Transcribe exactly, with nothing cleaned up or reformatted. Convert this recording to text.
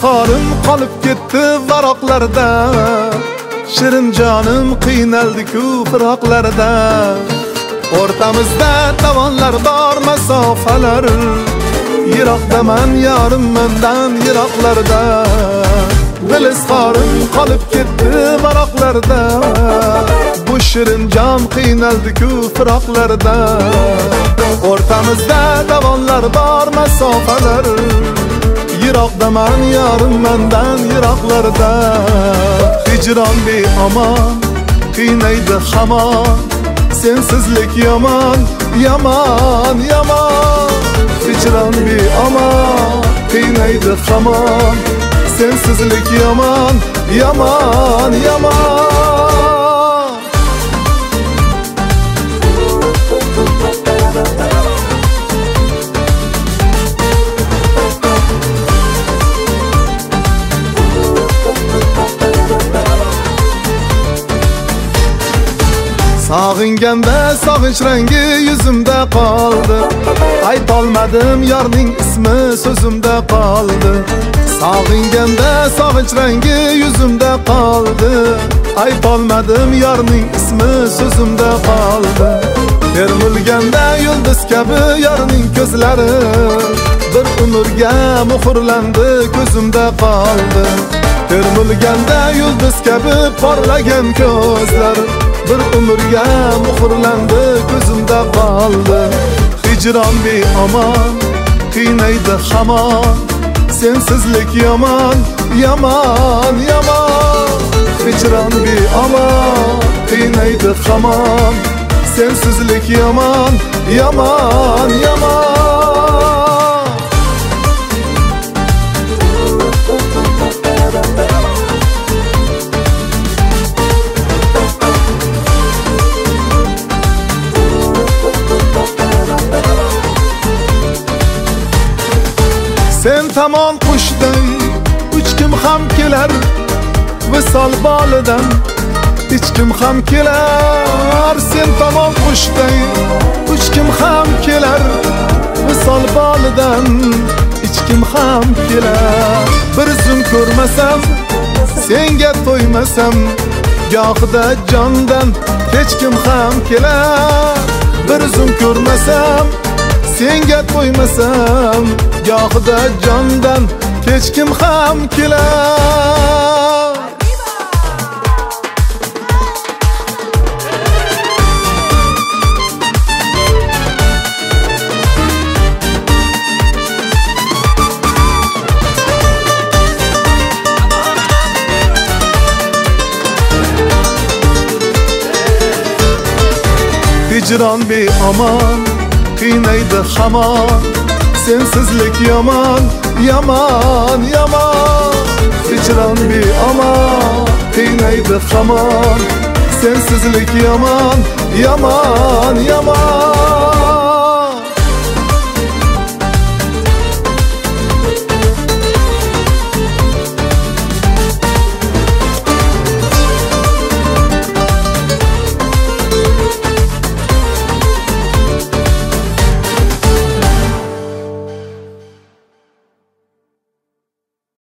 izhorim qolib ketdi varaqlarda, shirin jonim qiynaldi-ku firoqlarda. O'rtamizda tovonlar bor masofalar, yiroqdaman yorim mendan yiroqlarda. Dil izhorim qolib ketdi varaqlarda, bu shirin jon qiynaldi-ku firoqlarda. O'rtamizda tovonlar bor masofalar, yiroqdaman yorim mendan yiroqlarda. Hijron beomon qiynaydi hamon, sensizlik yomon, yomon, yomon. Hijron beomon qiynaydi hamon, sensizlik yomon, yomon, yomon. Sog'inganda sog'inch rangi yuzimda qoldi, aytolmadim yorning ismi so'zimda qoldi. Sog'inganda sog'inch rangi yuzimda qoldi, aytolmadim yorning ismi so'zimda qoldi. Termulganda yulduz kabi yorning ko'zlari, bir umrga muhrlandi ko'zimda qoldi. Termulganda yulduz kabi porlagan ko'zlar, bir umrga muhrlandi ko'zimda qoldi. Hijron beomon qiynaydi hamon, sensizlik yomon, yomon, yomon. Hijron beomon qiynaydi hamon, sensizlik yomon, yomon, yomon. Sen tamom qushday uch kim ham kelar, visol bolidan hech kim ham kelar. Sen tamom qushday uch kim ham kelar, visol bolidan hech kim ham kelar. Bir zum ko'rmasam, senga to'ymasam, gohida jondan hech kim ham kelar. Bir zum ko'rmasam, senga to'ymasam, gohida jondan hech kim ham kelar. Hijron beomon qiynaydi hamon, sensizlik yomon, yomon, yomon. Hijron beomon qiynaydi hamon, sensizlik yomon, yomon, yomon.